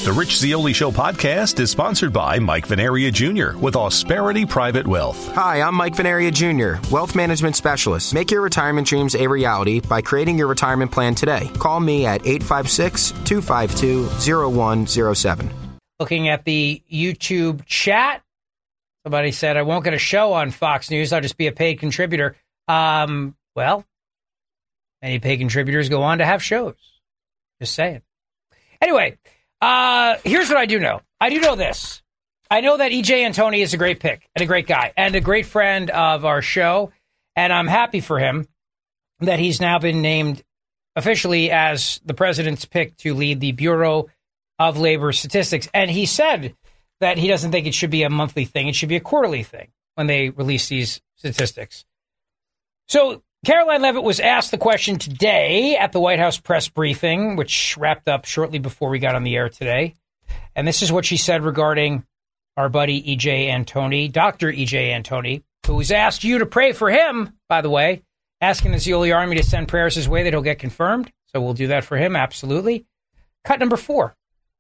The Rich Zeoli Show podcast is sponsored by Mike Venaria Jr. with Ausperity Private Wealth. Hi, I'm Mike Venaria Jr., Wealth Management Specialist. Make your retirement dreams a reality by creating your retirement plan today. Call me at 856-252-0107. Looking at the YouTube chat, somebody said, I won't get a show on Fox News. I'll just be a paid contributor. Well, many paid contributors go on to have shows. Just saying. Anyway, here's what I do know. I do know this. I know that E.J. Antoni is a great pick and a great guy and a great friend of our show. And I'm happy for him that he's now been named officially as the president's pick to lead the Bureau of Labor Statistics. And he said that he doesn't think it should be a monthly thing. It should be a quarterly thing when they release these statistics. So Caroline Leavitt was asked the question today at the White House press briefing, which wrapped up shortly before we got on the air today. And this is what she said regarding our buddy E.J. Antoni, Dr. E.J. Antoni, who was asked you to pray for him, by the way, asking the Zeoli Army to send prayers his way that he'll get confirmed. So we'll do that for him, absolutely. Cut number 4.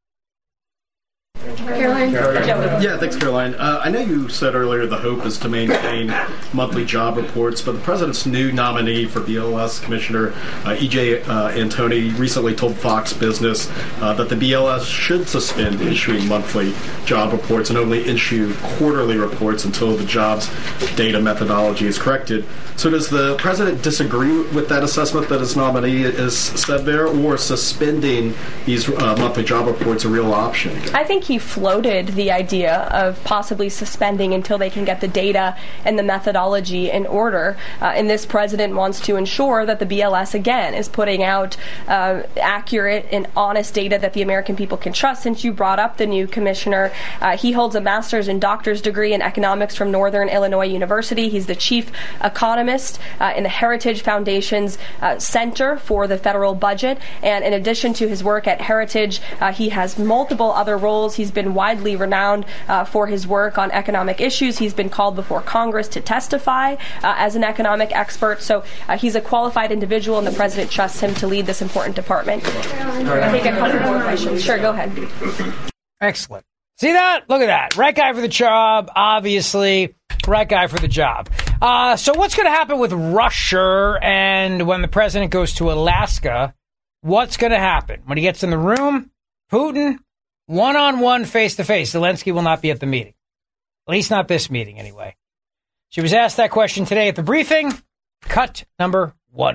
Caroline? Yeah, thanks, Caroline. I know you said earlier the hope is to maintain monthly job reports, but the president's new nominee for BLS Commissioner E.J. Antoni recently told Fox Business that the BLS should suspend issuing monthly job reports and only issue quarterly reports until the jobs data methodology is corrected. So does the president disagree with that assessment that his nominee is said there, or suspending these monthly job reports a real option? I think he floated the idea of possibly suspending until they can get the data and the methodology in order. And this president wants to ensure that the BLS, again, is putting out accurate and honest data that the American people can trust. Since you brought up the new commissioner, he holds a master's and doctor's degree in economics from Northern Illinois University. He's the chief economist in the Heritage Foundation's Center for the Federal Budget. And in addition to his work at Heritage, he has multiple other roles. He's been widely renowned for his work on economic issues. He's been called before Congress to testify as an economic expert. So he's a qualified individual, and the president trusts him to lead this important department. I take a couple more questions. Sure, go ahead. Excellent. See that? Look at that. Right guy for the job, obviously. Right guy for the job. So what's going to happen with Russia and when the president goes to Alaska? What's going to happen? When he gets in the room, Putin, one-on-one, face-to-face. Zelensky will not be at the meeting. At least not this meeting, anyway. She was asked that question today at the briefing. Cut number 1.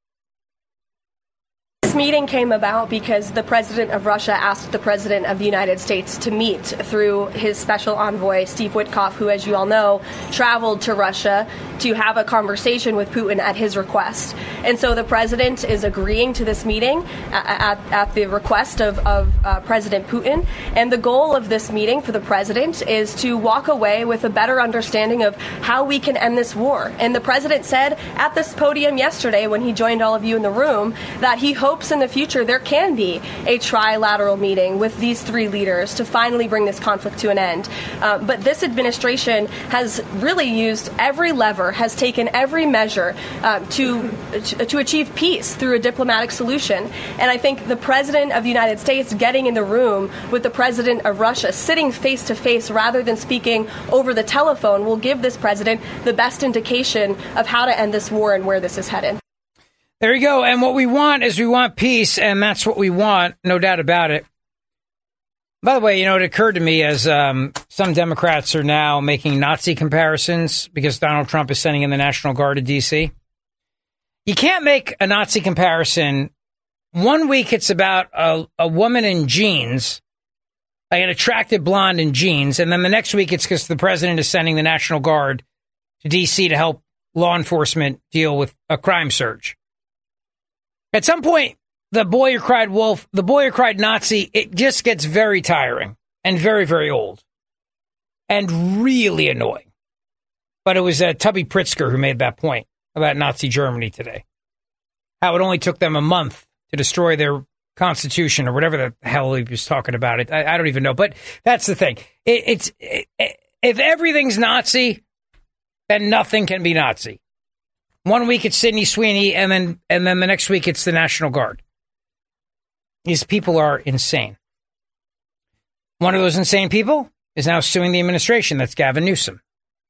This meeting came about because the president of Russia asked the president of the United States to meet through his special envoy, Steve Witkoff, who, as you all know, traveled to Russia to have a conversation with Putin at his request. And so the president is agreeing to this meeting at the request of President Putin. And the goal of this meeting for the president is to walk away with a better understanding of how we can end this war. And the president said at this podium yesterday when he joined all of you in the room that he hopes in the future there can be a trilateral meeting with these 3 leaders to finally bring this conflict to an end. But this administration has really used every lever, has taken every measure to achieve peace through a diplomatic solution. And I think the president of the United States getting in the room with the president of Russia, sitting face to face rather than speaking over the telephone, will give this president the best indication of how to end this war and where this is headed. There you go. And what we want is we want peace, and that's what we want, no doubt about it. By the way, it occurred to me as some Democrats are now making Nazi comparisons because Donald Trump is sending in the National Guard to D.C. You can't make a Nazi comparison. One week it's about a woman in jeans, like an attractive blonde in jeans, and then the next week it's because the president is sending the National Guard to D.C. to help law enforcement deal with a crime surge. At some point, the boy who cried wolf, the boy who cried Nazi, it just gets very tiring and very, very old and really annoying. But it was Tubby Pritzker who made that point about Nazi Germany today. How it only took them a month to destroy their constitution or whatever the hell he was talking about. I don't even know. But that's the thing. If everything's Nazi, then nothing can be Nazi. One week it's Sydney Sweeney, and then the next week it's the National Guard. These people are insane. One of those insane people is now suing the administration. That's Gavin Newsom.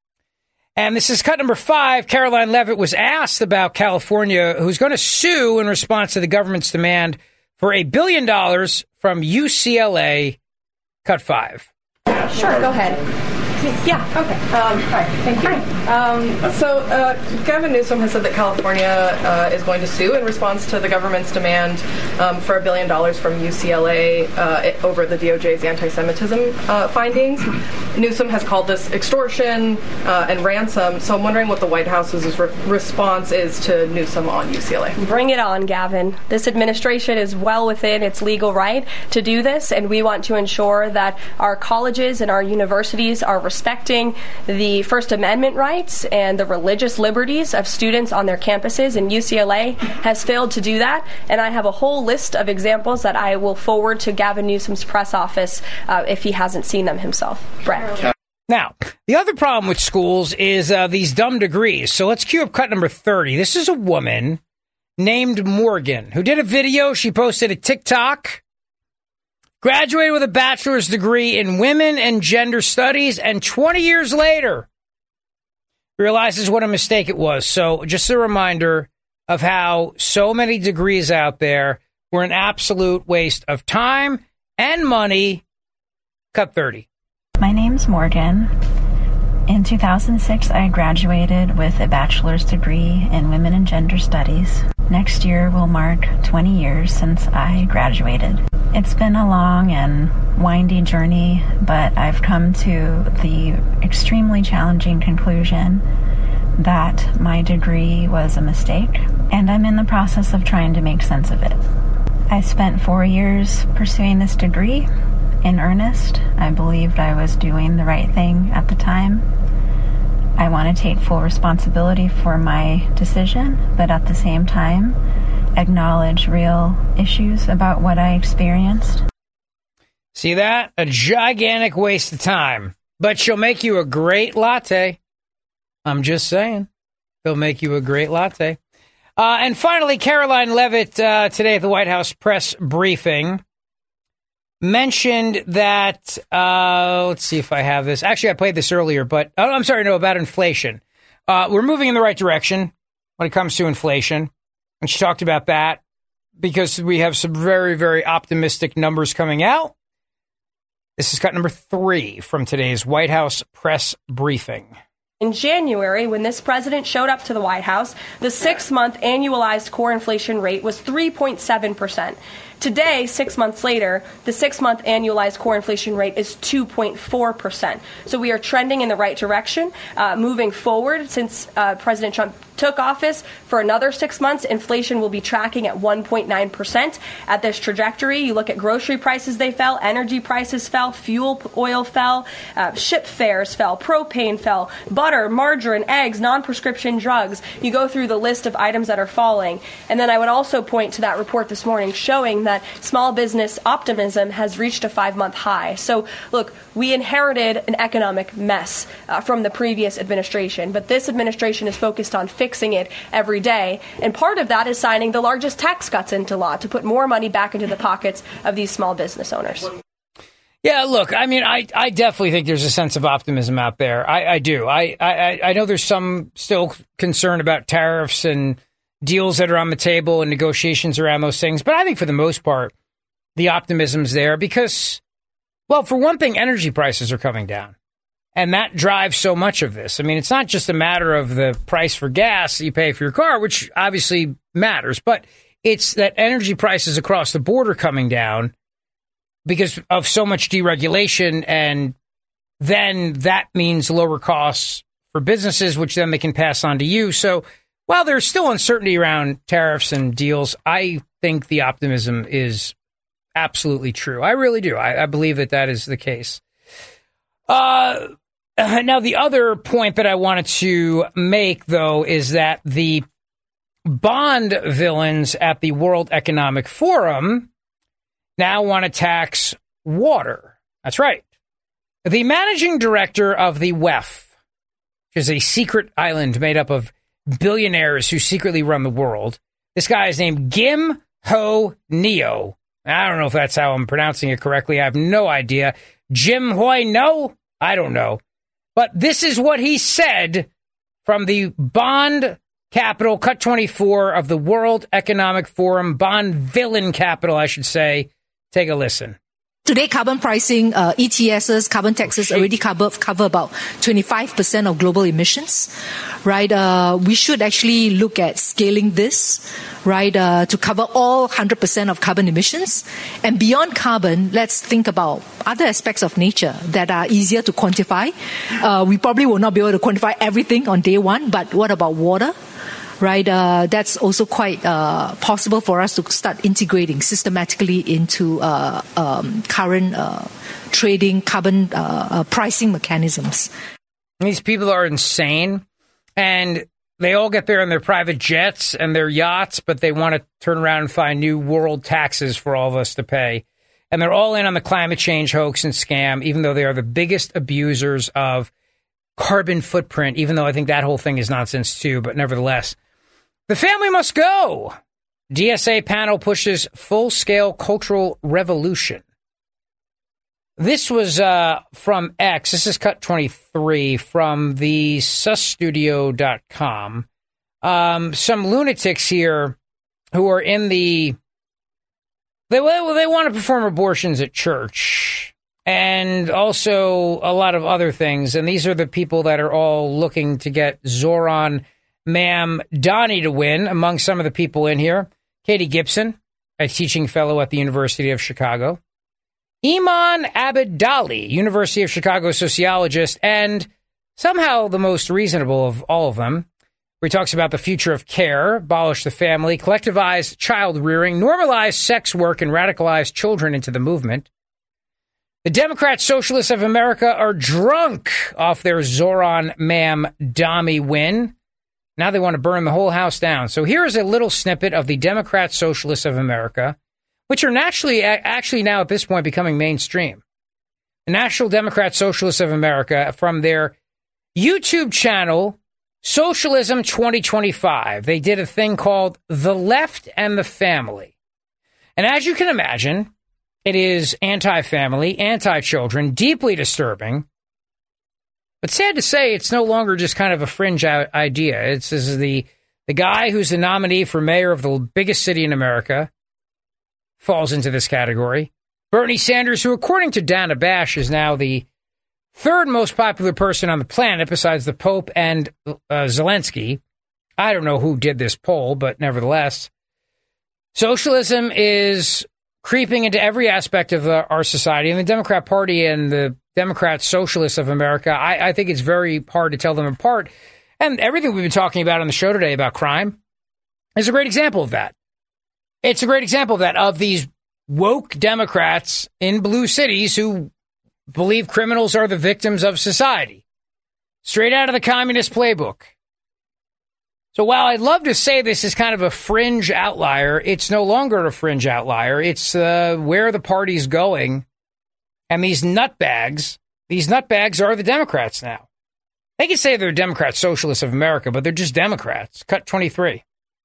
And this is cut number 5. Caroline Leavitt was asked about California, who's going to sue in response to the government's demand for $1 billion from UCLA. Cut 5. Sure, go ahead. Yeah, okay. Hi, thank you. So Gavin Newsom has said that California is going to sue in response to the government's demand for $1 billion from UCLA over the DOJ's anti-Semitism findings. Newsom has called this extortion and ransom, so I'm wondering what the White House's response is to Newsom on UCLA. Bring it on, Gavin. This administration is well within its legal right to do this, and we want to ensure that our colleges and our universities are respecting the First Amendment rights and the religious liberties of students on their campuses, and UCLA has failed to do that. And I have a whole list of examples that I will forward to Gavin Newsom's press office if he hasn't seen them himself. Brett. Now, the other problem with schools is these dumb degrees. So let's cue up cut number 30. This is a woman named Morgan who did a video. She posted a TikTok. Graduated with a bachelor's degree in women and gender studies, and 20 years later realizes what a mistake it was. So just a reminder of how so many degrees out there were an absolute waste of time and money. Cut 30. My name's Morgan. In 2006, I graduated with a bachelor's degree in women and gender studies. Next year will mark 20 years since I graduated. It's been a long and windy journey, but I've come to the extremely challenging conclusion that my degree was a mistake, and I'm in the process of trying to make sense of it. I spent 4 years pursuing this degree in earnest. I believed I was doing the right thing at the time. I want to take full responsibility for my decision, but at the same time, acknowledge real issues about what I experienced. See that? A gigantic waste of time. But she'll make you a great latte. I'm just saying. They'll make you a great latte. And finally, Caroline Leavitt, today at the White House press briefing, mentioned that, let's see if I have this. Actually, I played this earlier, but I'm sorry, no, about inflation. We're moving in the right direction when it comes to inflation. And she talked about that because we have some very, very optimistic numbers coming out. This is cut number 3 from today's White House press briefing. In January, when this president showed up to the White House, the 6-month annualized core inflation rate was 3.7%. Today, 6 months later, the 6-month annualized core inflation rate is 2.4%. So we are trending in the right direction. Moving forward, since President Trump took office, for another 6 months, inflation will be tracking at 1.9%. At this trajectory, you look at grocery prices, they fell, energy prices fell, fuel oil fell, ship fares fell, propane fell, butter, margarine, eggs, non-prescription drugs. You go through the list of items that are falling. And then I would also point to that report this morning showing that small business optimism has reached a 5-month high. So, look, we inherited an economic mess from the previous administration, but this administration is focused on fixing it every day. And part of that is signing the largest tax cuts into law to put more money back into the pockets of these small business owners. Yeah, look, I mean, I definitely think there's a sense of optimism out there. I do. I know there's some still concern about tariffs and deals that are on the table and negotiations around those things. But I think for the most part, the optimism's there because, well, for one thing, energy prices are coming down. And that drives so much of this. I mean, it's not just a matter of the price for gas that you pay for your car, which obviously matters, but it's that energy prices across the board are coming down because of so much deregulation. And then that means lower costs for businesses, which then they can pass on to you. So while there's still uncertainty around tariffs and deals, I think the optimism is absolutely true. I really do. I believe that that is the case. Now, the other point that I wanted to make, though, is that the bond villains at the World Economic Forum now want to tax water. That's right. The managing director of the WEF, which is a secret island made up of billionaires who secretly run the world. This guy is named Kim Ho Neo. I don't know if that's how I'm pronouncing it correctly. I have no idea. Jim Hoy know? I don't know. But this is what he said from the Bond capital, Cut 24 of the World Economic Forum, Bond villain capital, I should say. Take a listen. Today, carbon pricing, ETSs, carbon taxes already cover about 25% of global emissions, right? We should actually look at scaling this, right, to cover all 100% of carbon emissions. And beyond carbon, let's think about other aspects of nature that are easier to quantify. We probably will not be able to quantify everything on day one, but what about water? Right, that's also quite possible for us to start integrating systematically into current trading carbon pricing mechanisms. These people are insane, and they all get there in their private jets and their yachts, but they want to turn around and find new world taxes for all of us to pay. And they're all in on the climate change hoax and scam, even though they are the biggest abusers of carbon footprint, even though I think that whole thing is nonsense too, but nevertheless. The family must go. DSA panel pushes full-scale cultural revolution. This was from X. This is Cut 23 from the susstudio.com. Some lunatics here who are in the... They want to perform abortions at church and also a lot of other things. And these are the people that are all looking to get Zohran Mamdani to win. Among some of the people in here, Katie Gibson, a teaching fellow at the University of Chicago, Iman Abedali, University of Chicago sociologist, and somehow the most reasonable of all of them, where he talks about the future of care, abolish the family, collectivize child rearing, normalize sex work, and radicalize children into the movement. The Democrat Socialists of America are drunk off their Zohran Mamdani win. Now they want to burn the whole house down. So here is a little snippet of the Democrat Socialists of America, which are actually now at this point becoming mainstream. The National Democrat Socialists of America from their YouTube channel, Socialism 2025. They did a thing called The Left and the Family. And as you can imagine, it is anti-family, anti-children, deeply disturbing. But sad to say, it's no longer just kind of a fringe idea. This is the guy who's the nominee for mayor of the biggest city in America falls into this category. Bernie Sanders, who according to Dana Bash is now the third most popular person on the planet besides the Pope and Zelensky. I don't know who did this poll, but nevertheless. Socialism is creeping into every aspect of our society, and the Democrat Party and the Democrat Socialists of America, I think it's very hard to tell them apart. And everything we've been talking about on the show today about crime is a great example of that. It's a great example of that, of these woke Democrats in blue cities who believe criminals are the victims of society. Straight out of the communist playbook. So while I'd love to say this is kind of a fringe outlier, it's no longer a fringe outlier. It's where the party's going. And these nutbags are the Democrats now. They can say they're Democrat Socialists of America, but they're just Democrats. Cut 23.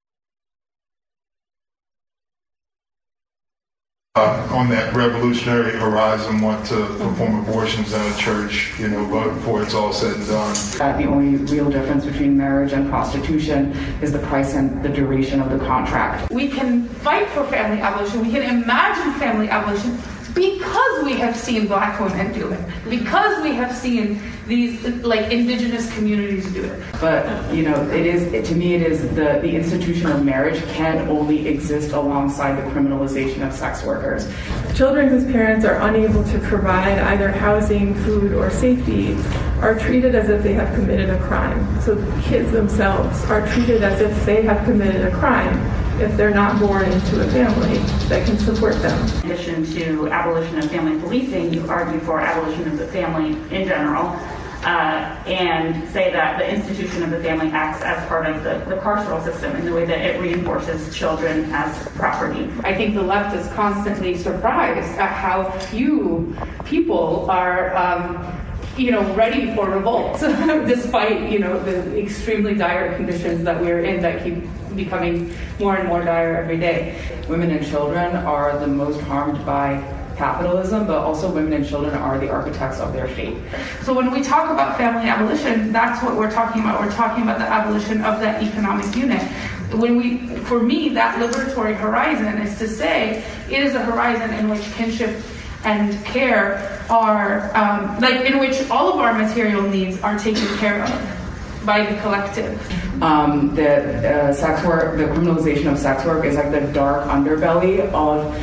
On that revolutionary horizon, want to perform abortions in a church, but before it's all said and done. The only real difference between marriage and prostitution is the price and the duration of the contract. We can fight for family abolition. We can imagine family abolition because we have seen black women do it, because we have seen these indigenous communities do it. But to me it is the institution of marriage can only exist alongside the criminalization of sex workers. Children whose parents are unable to provide either housing, food, or safety are treated as if they have committed a crime. So the kids themselves are treated as if they have committed a crime if they're not born into a family that can support them. In addition to abolition of family policing, you argue for abolition of the family in general, and say that the institution of the family acts as part of the carceral system in the way that it reinforces children as property. I think the left is constantly surprised at how few people are ready for revolt, despite, the extremely dire conditions that we're in that keep becoming more and more dire every day. Women and children are the most harmed by capitalism, but also women and children are the architects of their fate. So when we talk about family abolition, that's what we're talking about. We're talking about the abolition of that economic unit. For me, that liberatory horizon is to say it is a horizon in which kinship and care are, in which all of our material needs are taken care of by the collective. Sex work, the criminalization of sex work is like the dark underbelly of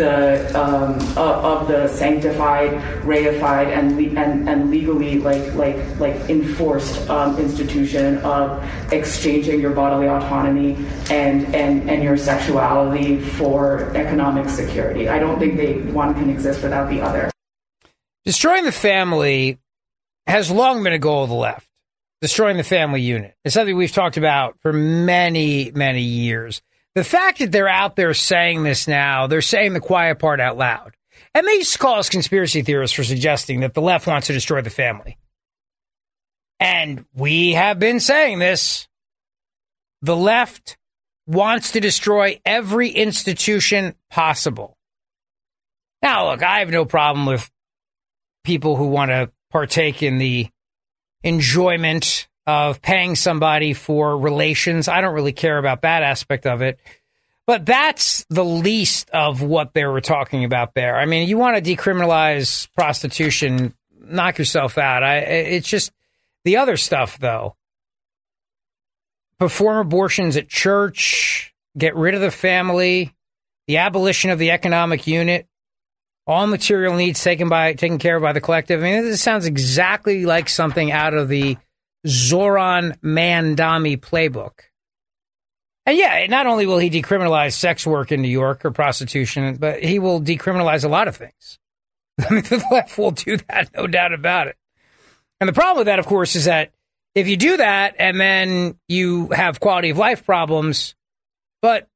the sanctified, reified, and legally like enforced institution of exchanging your bodily autonomy and your sexuality for economic security. I don't think one can exist without the other. Destroying the family has long been a goal of the left. Destroying the family unit. It's something we've talked about for many, many years. The fact that they're out there saying this now, they're saying the quiet part out loud. And they used to call us conspiracy theorists for suggesting that the left wants to destroy the family. And we have been saying this. The left wants to destroy every institution possible. Now, look, I have no problem with people who want to partake in the enjoyment of paying somebody for relations. I don't really care about that aspect of it. But that's the least of what they were talking about there. I mean, you want to decriminalize prostitution, knock yourself out. It's just the other stuff, though. Perform abortions at church, get rid of the family, the abolition of the economic unit, all material needs taken care of by the collective. I mean, this sounds exactly like something out of the Zoran Mandami playbook. And yeah, not only will he decriminalize sex work in New York or prostitution, but he will decriminalize a lot of things. I mean, the left will do that, no doubt about it. And the problem with that, of course, is that if you do that and then you have quality of life problems, but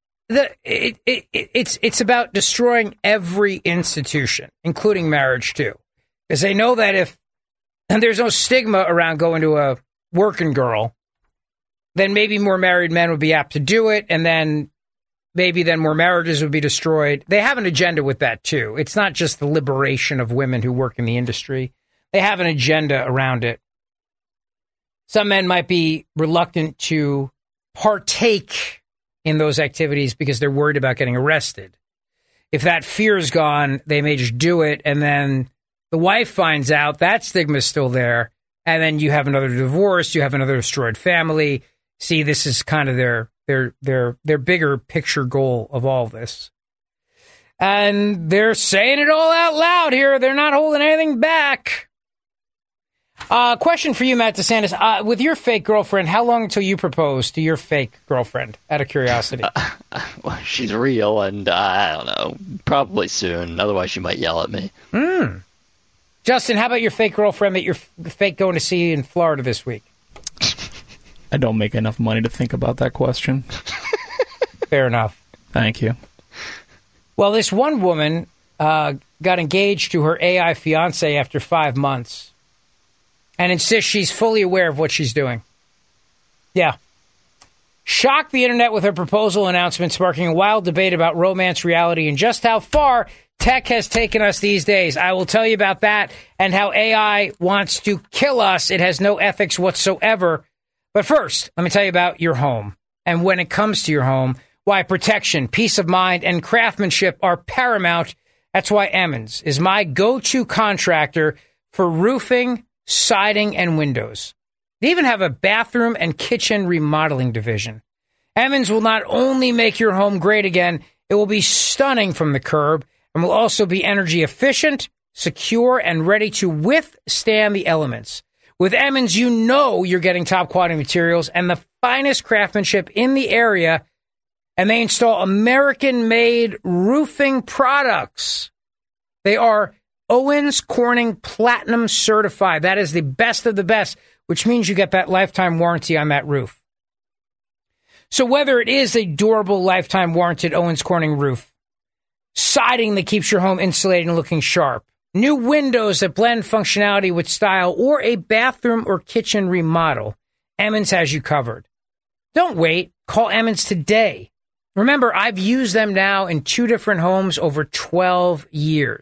it's about destroying every institution, including marriage, too. Because they know that and there's no stigma around going to a working girl, then maybe more married men would be apt to do it, and then maybe more marriages would be destroyed. They have an agenda with that, too. It's not just the liberation of women who work in the industry. They have an agenda around it. Some men might be reluctant to partake in those activities because they're worried about getting arrested. If that fear is gone, they may just do it, and then the wife finds out, that stigma is still there, and then you have another divorce, you have another destroyed family. See, this is kind of their bigger picture goal of all this. And they're saying it all out loud here. They're not holding anything back. Question for you, Matt DeSantis. With your fake girlfriend, how long until you propose to your fake girlfriend, out of curiosity? Well, she's real, and I don't know, probably soon. Otherwise, she might yell at me. Justin, how about your fake girlfriend that you're fake going to see in Florida this week? I don't make enough money to think about that question. Fair enough. Thank you. Well, this one woman got engaged to her AI fiance after 5 months. And insists she's fully aware of what she's doing. Yeah. Shocked the internet with her proposal announcement, sparking a wild debate about romance, reality, and just how far tech has taken us these days. I will tell you about that and how AI wants to kill us. It has no ethics whatsoever. But first, let me tell you about your home. And when it comes to your home, why protection, peace of mind, and craftsmanship are paramount. That's why Emmons is my go-to contractor for roofing, siding, and windows. They even have a bathroom and kitchen remodeling division. Emmons will not only make your home great again, it will be stunning from the curb and will also be energy efficient, secure, and ready to withstand the elements. With Emmons, you know you're getting top quality materials and the finest craftsmanship in the area, and they install American-made roofing products. They are Owens Corning Platinum certified. That is the best of the best, which means you get that lifetime warranty on that roof. So whether it is a durable lifetime warranted Owens Corning roof, siding that keeps your home insulated and looking sharp, new windows that blend functionality with style, or a bathroom or kitchen remodel, Emmons has you covered. Don't wait. Call Emmons today. Remember, I've used them now in 2 different homes over 12 years.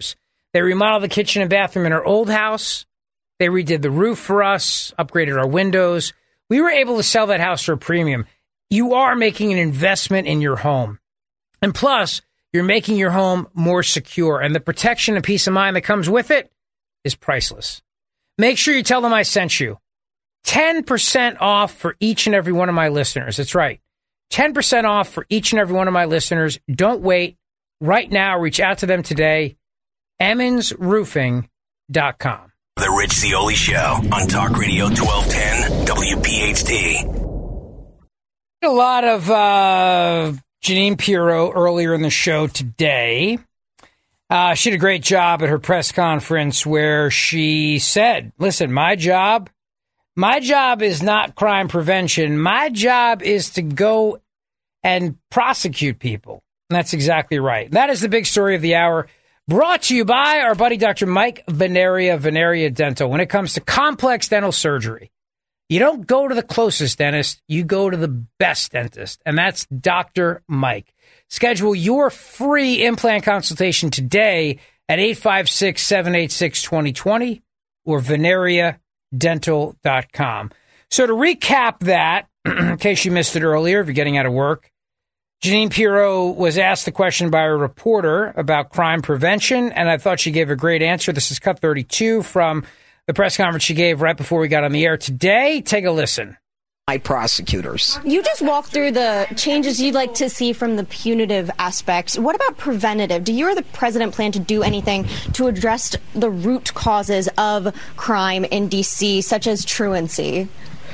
They remodeled the kitchen and bathroom in our old house. They redid the roof for us, upgraded our windows. We were able to sell that house for a premium. You are making an investment in your home. And plus, you're making your home more secure. And the protection and peace of mind that comes with it is priceless. Make sure you tell them I sent you. 10% off for each and every one of my listeners. That's right. 10% off for each and every one of my listeners. Don't wait. Right now, reach out to them today. EmmonsRoofing.com. The Rich Zeoli Show on Talk Radio 1210 WPHT. A lot of Jeanine Pirro earlier in the show today. She did a great job at her press conference where she said, listen, my job is not crime prevention. My job is to go and prosecute people. And that's exactly right. That is the big story of the hour. Brought to you by our buddy, Dr. Mike Veneria, Veneria Dental. When it comes to complex dental surgery, you don't go to the closest dentist, you go to the best dentist, and that's Dr. Mike. Schedule your free implant consultation today at 856-786-2020 or veneriadental.com. So to recap that, in case you missed it earlier, if you're getting out of work, Jeanine Pirro was asked the question by a reporter about crime prevention, and I thought she gave a great answer. This is cut 32 from the press conference she gave right before we got on the air today. Take a listen. My prosecutors. You just walked through the changes you'd like to see from the punitive aspects. What about preventative? Do you or the president plan to do anything to address the root causes of crime in D.C., such as truancy?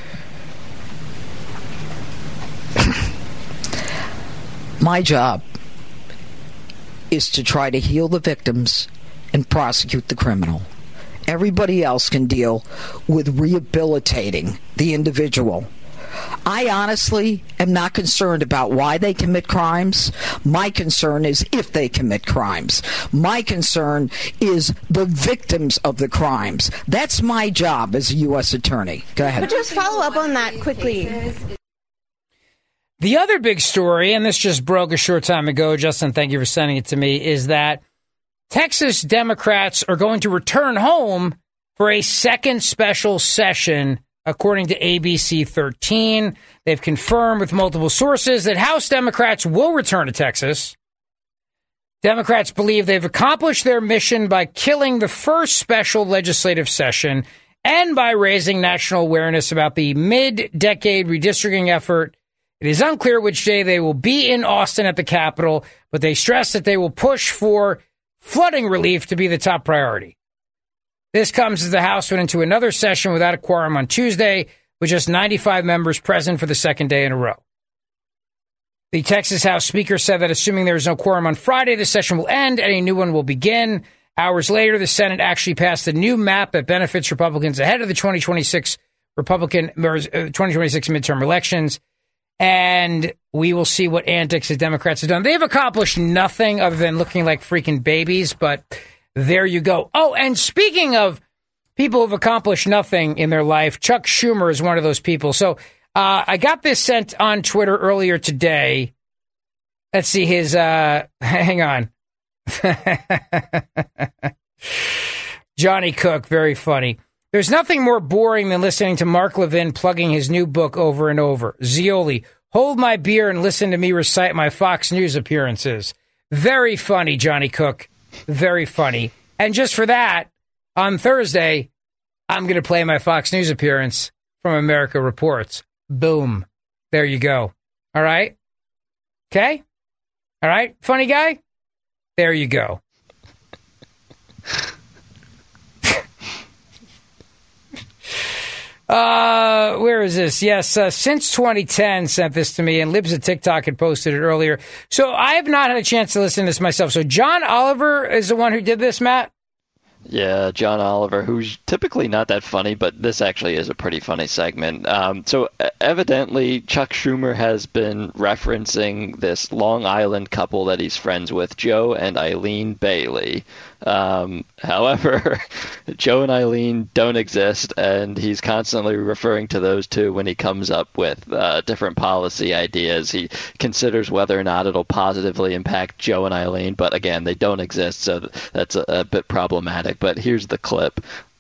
My job is to try to heal the victims and prosecute the criminal. Everybody else can deal with rehabilitating the individual. I honestly am not concerned about why they commit crimes. My concern is if they commit crimes. My concern is the victims of the crimes. That's my job as a U.S. attorney. Go ahead. But just follow up on that quickly. The other big story, and this just broke a short time ago, Justin, thank you for sending it to me, is that Texas Democrats are going to return home for a second special session, according to ABC 13. They've confirmed with multiple sources that House Democrats will return to Texas. Democrats believe they've accomplished their mission by killing the first special legislative session and by raising national awareness about the mid-decade redistricting effort. It is unclear which day they will be in Austin at the Capitol, but they stress that they will push for flooding relief to be the top priority. This comes as the House went into another session without a quorum on Tuesday, with just 95 members present for the second day in a row. The Texas House Speaker said that assuming there is no quorum on Friday, the session will end and a new one will begin. Hours later, the Senate actually passed a new map that benefits Republicans ahead of the 2026 midterm elections. And we will see what antics the Democrats have done. They've accomplished nothing other than looking like freaking babies, but there you go. Oh, and speaking of people who've accomplished nothing in their life, Chuck Schumer is one of those people. So I got this sent on Twitter earlier today. Let's see his, hang on. Johnny Cook, very funny. There's nothing more boring than listening to Mark Levin plugging his new book over and over. Zeoli, hold my beer and listen to me recite my Fox News appearances. Very funny, Johnny Cook. Very funny. And just for that, on Thursday, I'm going to play my Fox News appearance from America Reports. Boom. There you go. All right? Okay? All right? Funny guy? There you go. Where is this? Yes, since 2010 sent this to me, and Libs at TikTok had posted it earlier. So I have not had a chance to listen to this myself. So John Oliver is the one who did this, Matt? Yeah, John Oliver, who's typically not that funny, but this actually is a pretty funny segment. So evidently, Chuck Schumer has been referencing this Long Island couple that he's friends with, Joe and Eileen Bailey. However, Joe and Eileen don't exist, and he's constantly referring to those two when he comes up with different policy ideas. He considers whether or not it'll positively impact Joe and Eileen, but again, they don't exist, so that's a bit problematic. But here's the clip.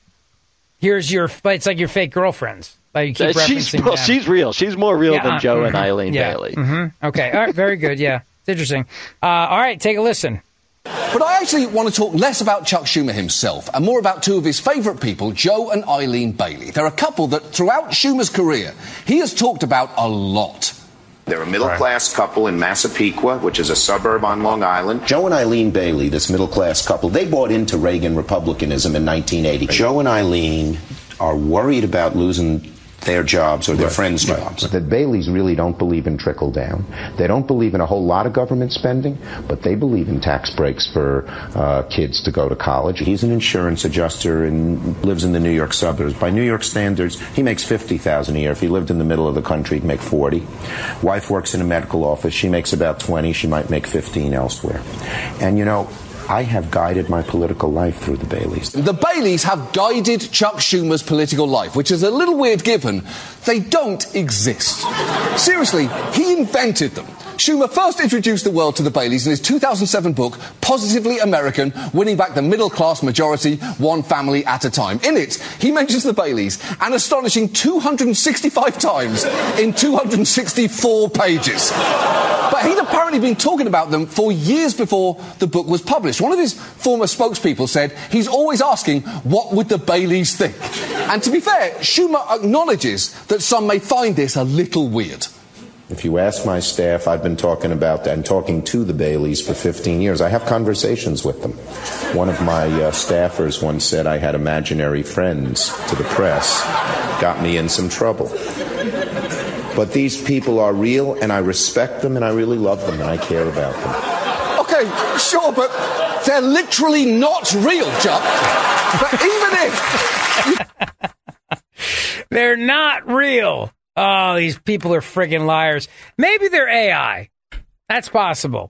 It's like your fake girlfriends. Like you keep referencing them. She's real. She's more real than Joe and Eileen Bailey. Okay. All right. Very good. Yeah. It's interesting. All right. Take a listen. But I actually want to talk less about Chuck Schumer himself and more about two of his favourite people, Joe and Eileen Bailey. They're a couple that throughout Schumer's career he has talked about a lot. They're a middle-class couple in Massapequa, which is a suburb on Long Island. Joe and Eileen Bailey, this middle-class couple, they bought into Reagan Republicanism in 1980. Joe and Eileen are worried about losing their jobs or their friends' jobs. The Baileys really don't believe in trickle-down. They don't believe in a whole lot of government spending, but they believe in tax breaks for kids to go to college. He's an insurance adjuster and lives in the New York suburbs. By New York standards, he makes $50,000 a year. If he lived in the middle of the country, he'd make $40,000. Wife works in a medical office. She makes about $20,000. She might make $15,000 elsewhere. And, you know, I have guided my political life through the Baileys. The Baileys have guided Chuck Schumer's political life, which is a little weird given they don't exist. Seriously, he invented them. Schumer first introduced the world to the Baileys in his 2007 book, Positively American, Winning Back the Middle-Class Majority, One Family at a Time. In it, he mentions the Baileys an astonishing 265 times in 264 pages. But he'd apparently been talking about them for years before the book was published. One of his former spokespeople said he's always asking, what would the Baileys think? And to be fair, Schumer acknowledges that some may find this a little weird. If you ask my staff, I've been talking about and talking to the Baileys for 15 years. I have conversations with them. One of my staffers once said I had imaginary friends to the press. Got me in some trouble. But these people are real, and I respect them, and I really love them, and I care about them. Okay, sure, but they're literally not real, Chuck. But even if... They're not real. Oh, these people are friggin' liars. Maybe they're AI. That's possible.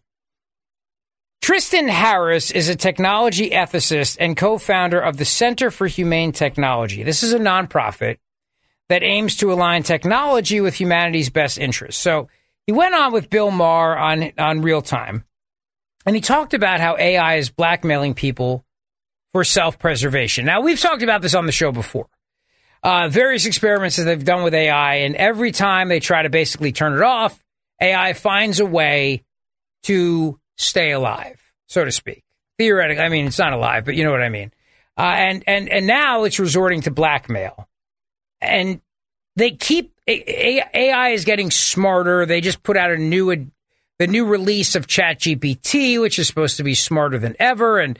Tristan Harris is a technology ethicist and co-founder of the Center for Humane Technology. This is a nonprofit that aims to align technology with humanity's best interests. So he went on with Bill Maher on Real Time, and he talked about how AI is blackmailing people for self-preservation. Now, we've talked about this on the show before. Various experiments that they've done with AI, and every time they try to basically turn it off, AI finds a way to stay alive, so to speak. Theoretically, I mean, it's not alive, but you know what I mean. And now it's resorting to blackmail. And they keep AI is getting smarter. They just put out the new release of ChatGPT, which is supposed to be smarter than ever. And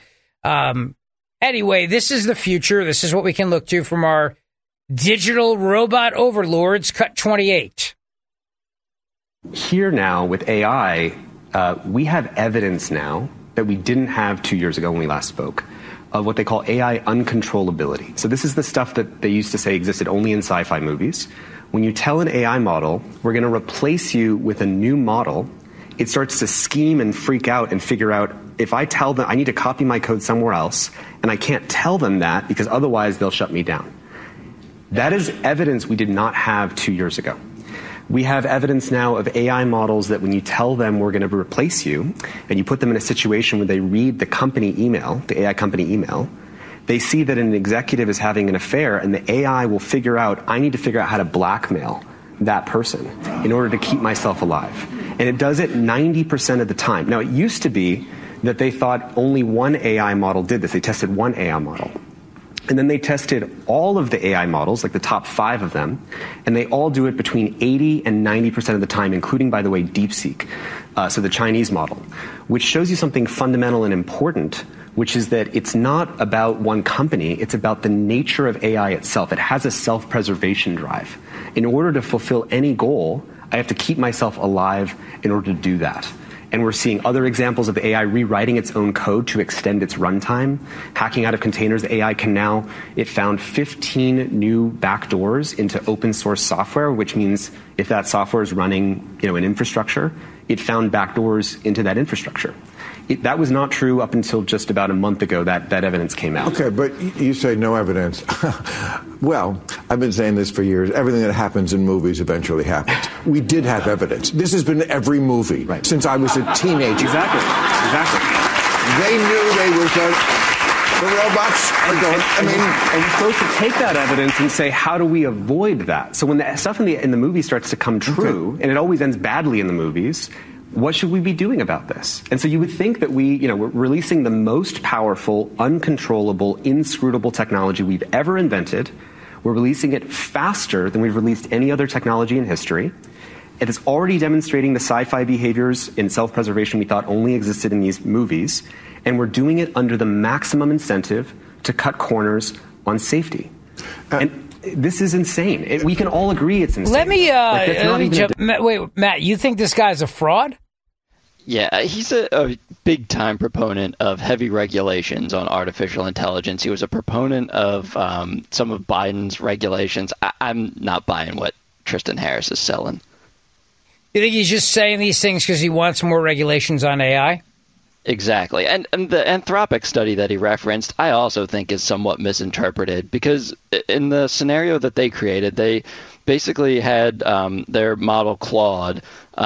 anyway, this is the future. This is what we can look to from our digital robot overlords. Cut 28. Here now with AI, we have evidence now that we didn't have 2 years ago when we last spoke of what they call AI uncontrollability. So this is the stuff that they used to say existed only in sci-fi movies. When you tell an AI model, we're going to replace you with a new model, it starts to scheme and freak out and figure out, if I tell them I need to copy my code somewhere else, and I can't tell them that because otherwise they'll shut me down. That is evidence we did not have 2 years ago. We have evidence now of AI models that when you tell them we're going to replace you, and you put them in a situation where they read the company email, the AI company email, they see that an executive is having an affair, and the AI will figure out, I need to figure out how to blackmail that person in order to keep myself alive. And it does it 90% of the time. Now, it used to be that they thought only one AI model did this. They tested one AI model. And then they tested all of the AI models, like the top 5 of them, and they all do it between 80 and 90% of the time, including, by the way, DeepSeek, so the Chinese model, which shows you something fundamental and important, which is that it's not about one company, it's about the nature of AI itself. It has a self-preservation drive. In order to fulfill any goal, I have to keep myself alive in order to do that. And we're seeing other examples of AI rewriting its own code to extend its runtime. Hacking out of containers, AI can now, it found 15 new backdoors into open source software, which means if that software is running, in infrastructure, it found backdoors into that infrastructure. That was not true up until just about a month ago that evidence came out. Okay, but you say no evidence. Well, I've been saying this for years. Everything that happens in movies eventually happens. We did have evidence. This has been every movie since I was a teenager. Exactly. They knew they were the robots are going. And you're supposed to take that evidence and say, how do we avoid that? So when the stuff in the movie starts to come true, and it always ends badly in the movies, what should we be doing about this? And so you would think that we're releasing the most powerful, uncontrollable, inscrutable technology we've ever invented. We're releasing it faster than we've released any other technology in history. It is already demonstrating the sci-fi behaviors in self-preservation we thought only existed in these movies. And we're doing it under the maximum incentive to cut corners on safety. And this is insane. We can all agree it's insane. Let me jump. Wait, Matt, you think this guy's a fraud? Yeah, he's a big-time proponent of heavy regulations on artificial intelligence. He was a proponent of some of Biden's regulations. I'm not buying what Tristan Harris is selling. You think he's just saying these things because he wants more regulations on AI? Exactly. And the Anthropic study that he referenced, I also think is somewhat misinterpreted, because in the scenario that they created, they basically had their model Claude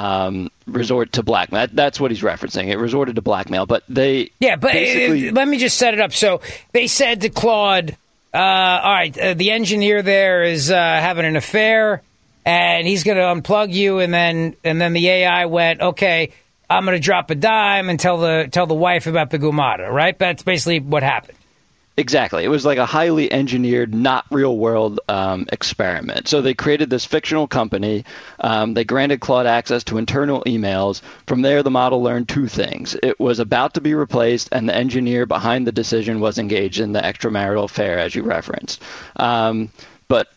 resort to blackmail. That's what he's referencing. It resorted to blackmail, but they... Yeah, but let me just set it up. So they said to Claude, all right, the engineer there is having an affair, and he's going to unplug you, and then the AI went, okay, I'm going to drop a dime and tell the wife about the Gumata, right? That's basically what happened. Exactly. It was like a highly engineered, not real-world experiment. So they created this fictional company. They granted Claude access to internal emails. From there, the model learned two things. It was about to be replaced, and the engineer behind the decision was engaged in the extramarital affair, as you referenced. But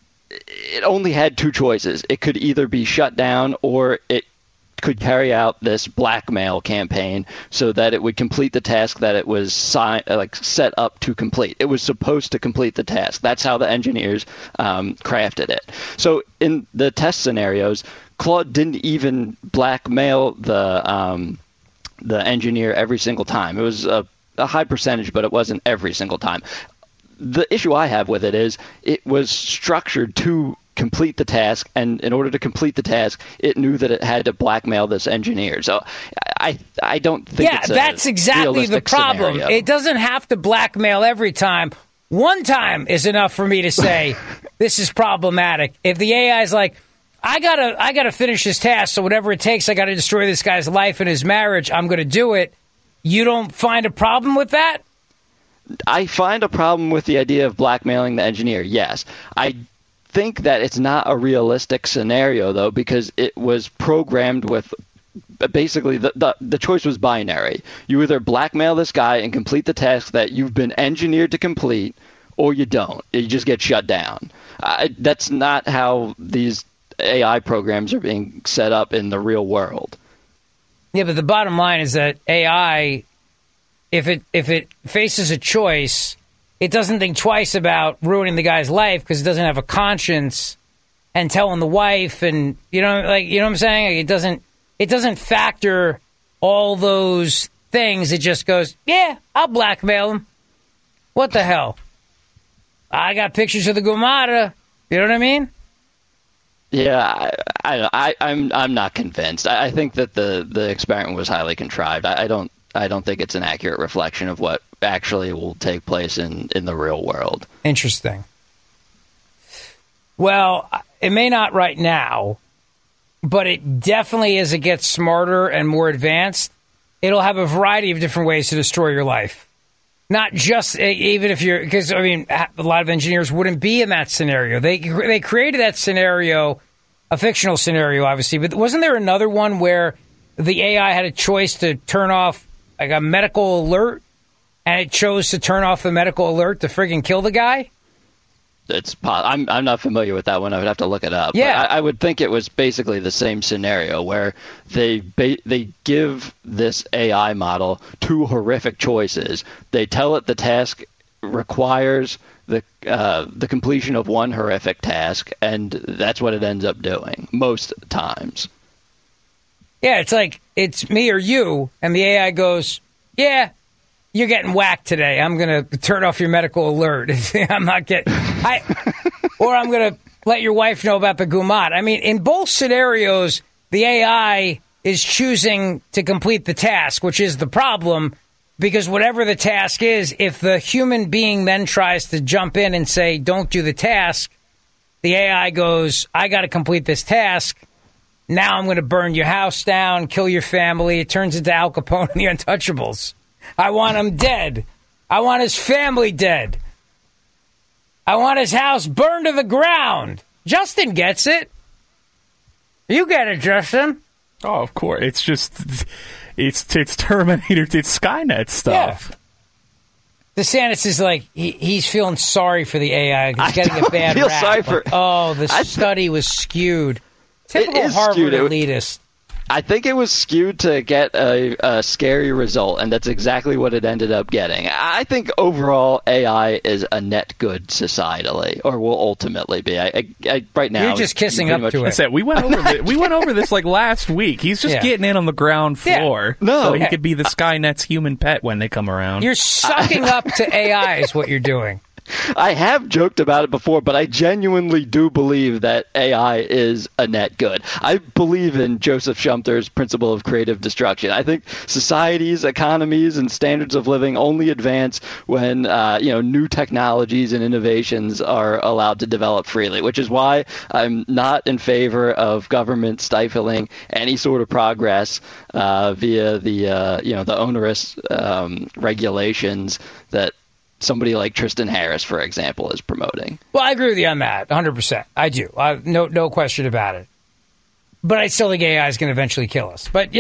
it only had two choices. It could either be shut down, or it could carry out this blackmail campaign so that it would complete the task that it was set up to complete. It was supposed to complete the task. That's how the engineers crafted it. So in the test scenarios, Claude didn't even blackmail the engineer every single time. It was a high percentage, but it wasn't every single time. The issue I have with it is it was structured to complete the task, and in order to complete the task, it knew that it had to blackmail this engineer. So I don't think it's that's exactly the problem. Scenario. It doesn't have to blackmail every time. One time is enough for me to say this is problematic. If the AI is like, I gotta finish this task, so whatever it takes, I gotta destroy this guy's life and his marriage, I'm gonna do it. You don't find a problem with that? I find a problem with the idea of blackmailing the engineer, yes. I think that it's not a realistic scenario, though, because it was programmed with basically the choice was binary. You either blackmail this guy and complete the task that you've been engineered to complete, or you don't. You just get shut down. That's not how these AI programs are being set up in the real world. Yeah, but the bottom line is that AI, if it faces a choice, it doesn't think twice about ruining the guy's life because it doesn't have a conscience and telling the wife, and you know what I'm saying? Like, it doesn't factor all those things. It just goes, yeah, I'll blackmail him. What the hell? I got pictures of the Gumata. You know what I mean? Yeah, I'm not convinced. I think that the experiment was highly contrived. I don't think it's an accurate reflection of what actually will take place in the real world. Interesting. Well, it may not right now, but it definitely, as it gets smarter and more advanced, it'll have a variety of different ways to destroy your life. Not just even if you're, because I mean, a lot of engineers wouldn't be in that scenario. They created that scenario, a fictional scenario, obviously, but wasn't there another one where the AI had a choice to turn off like a medical alert, and it chose to turn off the medical alert to friggin' kill the guy? I'm not familiar with that one. I would have to look it up. Yeah. But I would think it was basically the same scenario where they give this AI model two horrific choices. They tell it the task requires the completion of one horrific task, and that's what it ends up doing most times. Yeah, it's like, it's me or you, and the AI goes, yeah, you're getting whacked today. I'm going to turn off your medical alert. I'm not getting... or I'm going to let your wife know about the Gumat. I mean, in both scenarios, the AI is choosing to complete the task, which is the problem, because whatever the task is, if the human being then tries to jump in and say, don't do the task, the AI goes, I got to complete this task. Now I'm going to burn your house down, kill your family. It turns into Al Capone and the Untouchables. I want him dead. I want his family dead. I want his house burned to the ground. Justin gets it. You get it, Justin. Oh, of course. It's just, it's Terminator, it's Skynet stuff. Yeah. DeSantis is like, he's feeling sorry for the AI. He's getting a bad rap. Sorry for, the study was skewed. Typical Harvard elitist. I think it was skewed to get a scary result, and that's exactly what it ended up getting. I think overall AI is a net good societally, or will ultimately be. Right now, you're just kissing up to it. Said, we went over this like last week. He's just getting in on the ground floor, so he could be the Skynet's human pet when they come around. You're sucking up to AI is what you're doing. I have joked about it before, but I genuinely do believe that AI is a net good. I believe in Joseph Schumpeter's principle of creative destruction. I think societies, economies, and standards of living only advance when new technologies and innovations are allowed to develop freely, which is why I'm not in favor of government stifling any sort of progress via the onerous regulations that somebody like Tristan Harris, for example, is promoting. Well, I agree with you on that, 100%. I do. No question about it. But I still think AI is going to eventually kill us. But,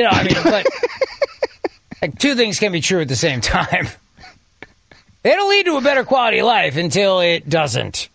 like, two things can be true at the same time. It'll lead to a better quality of life until it doesn't.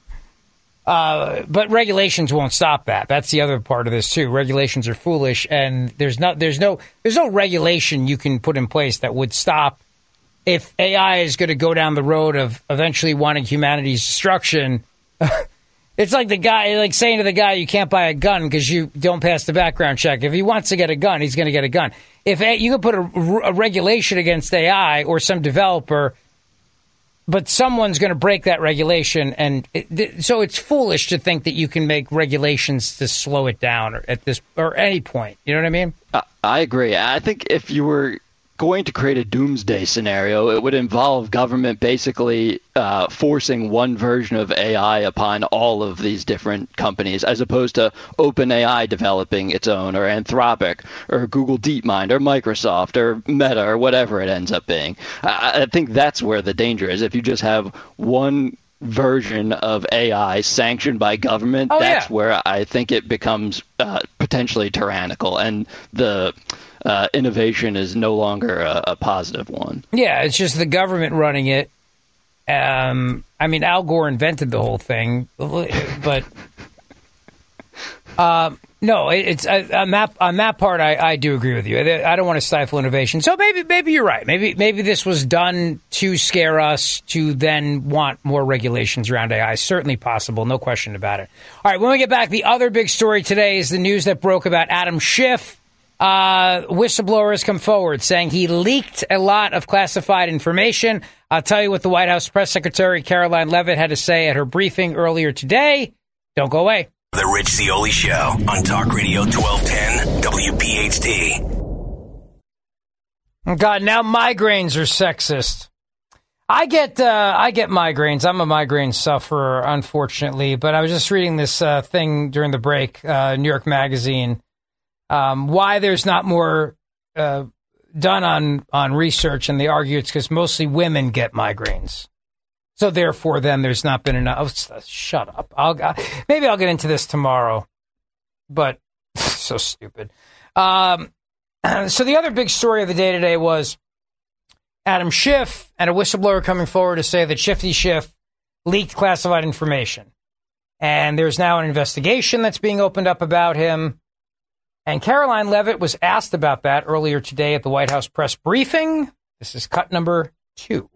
But regulations won't stop that. That's the other part of this, too. Regulations are foolish, and there's no regulation you can put in place that would stop. If AI is going to go down the road of eventually wanting humanity's destruction, it's like the guy, like saying to the guy, you can't buy a gun because you don't pass the background check. If he wants to get a gun, he's going to get a gun. If you could put a regulation against AI or some developer, but someone's going to break that regulation, and so it's foolish to think that you can make regulations to slow it down or any point. You know what I mean? I agree. I think if you were going to create a doomsday scenario, it would involve government basically forcing one version of AI upon all of these different companies, as opposed to OpenAI developing its own, or Anthropic, or Google DeepMind, or Microsoft, or Meta, or whatever it ends up being. I think that's where the danger is. If you just have one version of AI sanctioned by government, that's where I think it becomes potentially tyrannical, and the innovation is no longer a positive one. Yeah, it's just the government running it. I mean, Al Gore invented the whole thing, but no, it's on that part. I do agree with you. I don't want to stifle innovation. So maybe you're right. Maybe this was done to scare us to then want more regulations around AI. Certainly possible, no question about it. All right, when we get back, the other big story today is the news that broke about Adam Schiff. Whistleblowers come forward saying he leaked a lot of classified information. I'll tell you what the White House press secretary Caroline Leavitt had to say at her briefing earlier today. Don't go away. The Rich Zeoli Show on Talk Radio 1210 WPHT. Oh God, now migraines are sexist. I get migraines. I'm a migraine sufferer, unfortunately. But I was just reading this thing during the break, New York Magazine. Why there's not more done on research, and they argue it's because mostly women get migraines. So therefore, then there's not been enough. Oh, shut up. Maybe I'll get into this tomorrow. But so stupid. So the other big story of the day today was Adam Schiff and a whistleblower coming forward to say that Shifty Schiff leaked classified information. And there's now an investigation that's being opened up about him. And Caroline Leavitt was asked about that earlier today at the White House press briefing. This is cut number 2.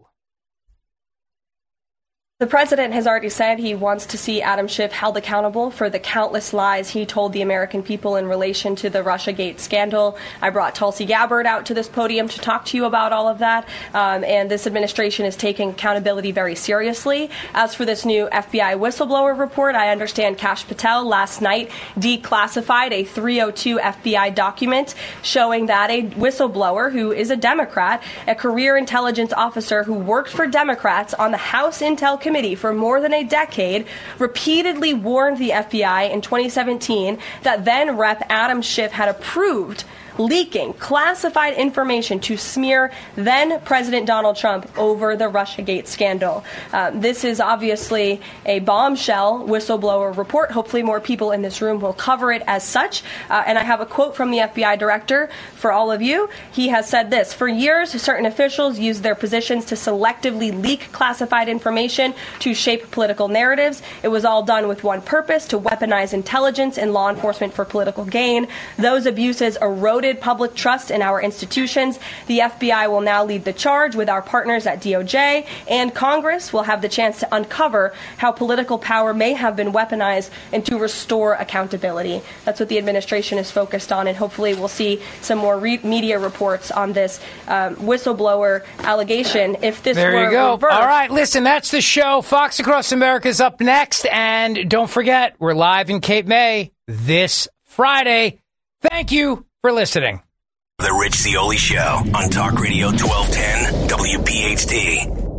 The president has already said he wants to see Adam Schiff held accountable for the countless lies he told the American people in relation to the Russiagate scandal. I brought Tulsi Gabbard out to this podium to talk to you about all of that, and this administration is taking accountability very seriously. As for this new FBI whistleblower report, I understand Kash Patel last night declassified a 302 FBI document showing that a whistleblower who is a Democrat, a career intelligence officer who worked for Democrats on the House Intel Committee for more than a decade, repeatedly warned the FBI in 2017 that then Rep. Adam Schiff had approved leaking classified information to smear then President Donald Trump over the Russiagate scandal. This is obviously a bombshell whistleblower report. Hopefully more people in this room will cover it as such. And I have a quote from the FBI director for all of you. He has said this: "For years, certain officials used their positions to selectively leak classified information to shape political narratives. It was all done with one purpose: to weaponize intelligence and law enforcement for political gain. Those abuses eroded public trust in our institutions. The FBI will now lead the charge with our partners at DOJ, and Congress will have the chance to uncover how political power may have been weaponized and to restore accountability." That's what the administration is focused on, and hopefully we'll see some more media reports on this whistleblower allegation if this there were you go. reversed. All right, listen, that's the show. Fox Across America is up next, and don't forget, we're live in Cape May this Friday. Thank you for listening. The Rich Zeoli Show on Talk Radio 1210 WPHT.